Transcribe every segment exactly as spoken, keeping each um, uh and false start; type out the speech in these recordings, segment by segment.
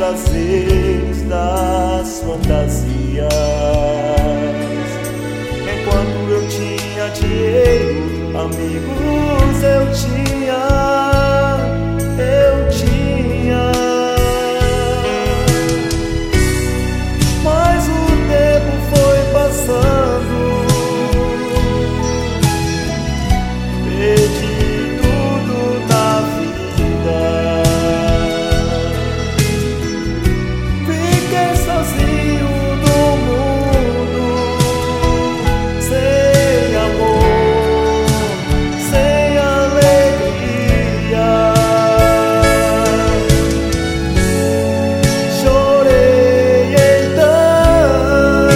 prazeres das fantasias. Enquanto eu tinha dinheiro, amigos eu tinha, eu tinha. Mas o tempo foi passando, perdi tudo na vida. Fiquei sozinho no mundo, sem amor, sem alegria. Chorei então,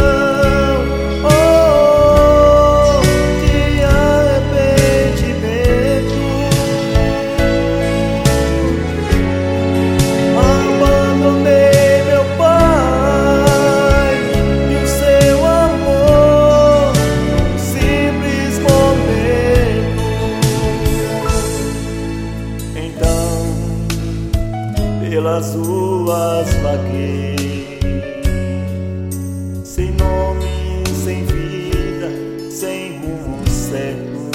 oh, de arrependimento. Abandonei meu pai e o seu amor num simples momento. Então, pelas ruas vaguei, sem nome, sem vida, sem rumo certo,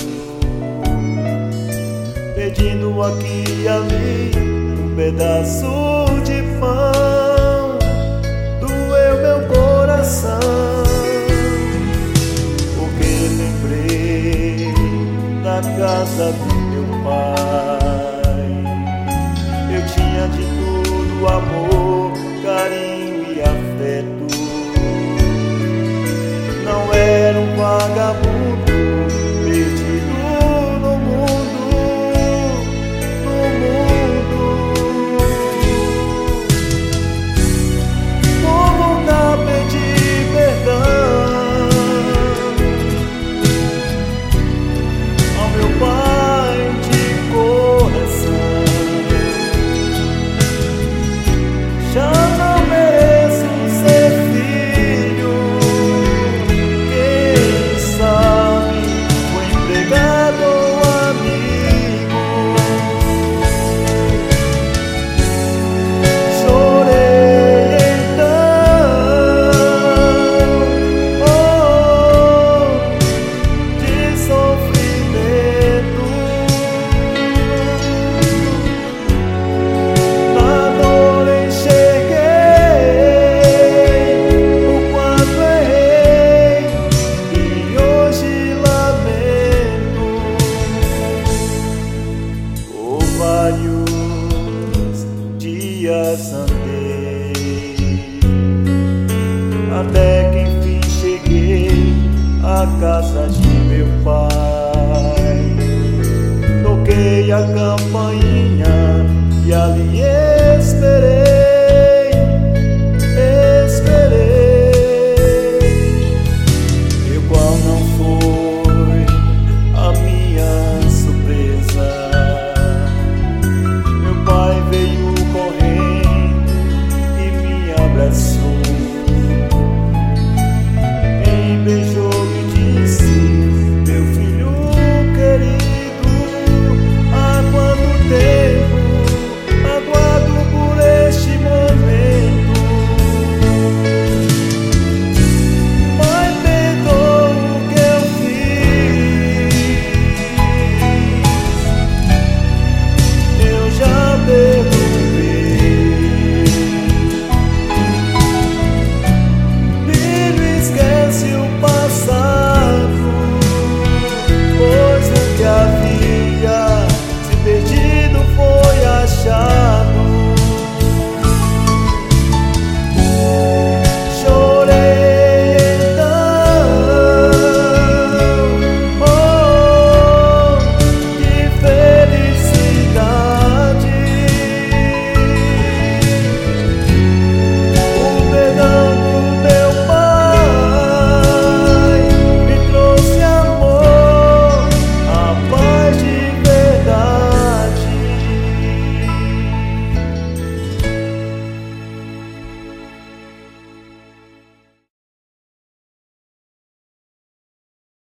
pedindo aqui e ali um pedaço de pão. Doeu meu coração, porque lembrei da casa do meu pai. Eu tinha de tudo, amor, carinho e afeto. Não era um vagabundo perdido no mundo, no mundo. Vou voltar a pedir perdão ao meu pai de coração. Já não mereço ser filho, quem sabe o empregado ou amigo. Chorei então, oh, de sofrimento. Na dor enxerguei o quanto errei e hoje lamento. Por vários dias andei, até que enfim cheguei à casa de meu pai. Toquei a cama